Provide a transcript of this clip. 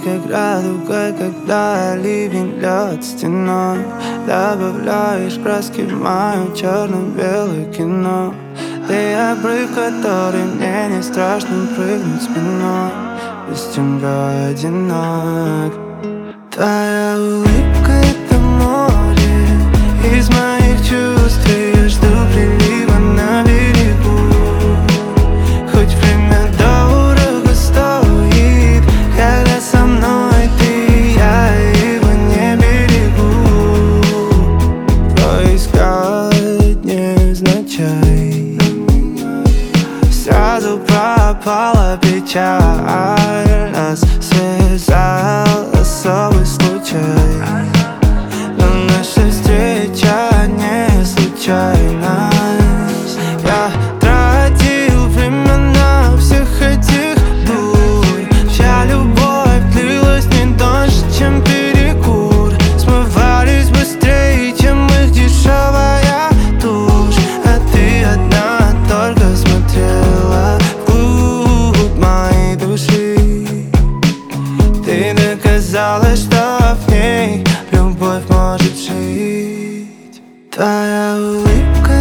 как радуга, когда ливень льет стеной. Добавляешь краски в мое черно-белое кино. Ты обрыв, который мне не страшно прыгнуть спиной. Без тебя одинок. Твоя улыбка — это море из моих чувств, и я жду прилива на берегу. Хоть время дорого стоит, когда со мной ты, я его не берегу. Поискать невзначай, сразу пропала печаль. Нас связал особый случай, но наша встреча не случайность. Я тратил время на всех этих дурь, чья любовь длилась не дольше, чем перекур. Смывались быстрее, чем их дешевая тушь. А ты одна только смотрела вглубь моей души. Ты доказала, что в ней любовь может жить. Твоя улыбка